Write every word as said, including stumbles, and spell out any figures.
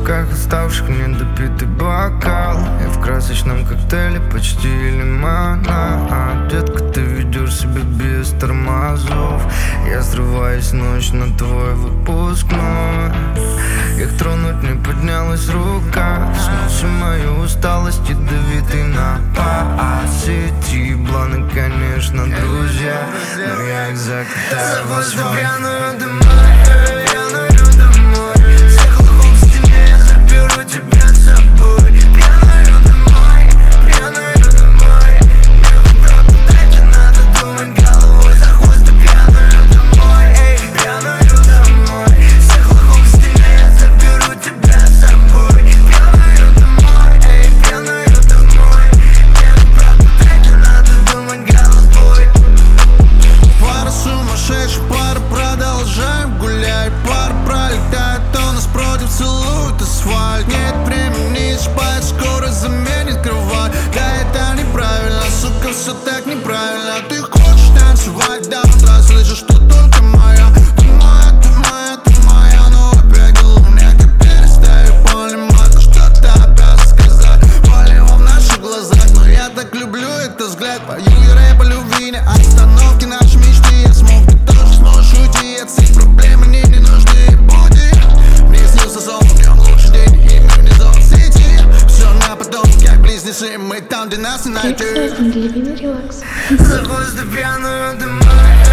руках оставших недопитый бокал. Я в красочном коктейле почти лимонад. Детка, ты ведешь себя без тормозов. Я срываюсь ночь на твой выпускной. Их тронуть не поднялась рука. Смылся мою усталость, ядовитый напад. Сети бланы, конечно, друзья, но я их закатаю в асфальт. Пьяную домой, пьяную домой. Съехал в стене, заберу тебя с собой. Пьяную домой, пьяную домой. Мне правда дайте, надо думать головой. За хвост и пьяную домой, эй, пьяную домой. Съехал в стене, заберу тебя с собой. Пьяную домой, эй, пьяную домой. Мне правда дайте, надо думать головой. Пара сумасшедших, пара продолжаем гулять. Пара пролетает, то нас против целует асфальт. Нет времени спать, скоро заменит кровать. Да это неправильно, сука, все так неправильно. Ты хочешь танцевать до утра, слышишь, что только моя. Ты моя, ты моя, ты моя, но опять головня. Теперь стою понимать, что-то опять сказать. Полево в наших глазах, но я так люблю этот взгляд. Пою и рэп о любви, не остановки наши мечты. Я смог, ты тоже сможешь уйти от всех проблем, мне не нужны буди. Мне снился сон, в нем лучший день, и мы внизу в сети. Все на потом, как близнецы, мы там, где нас не найти. За хвост и пьяную домой.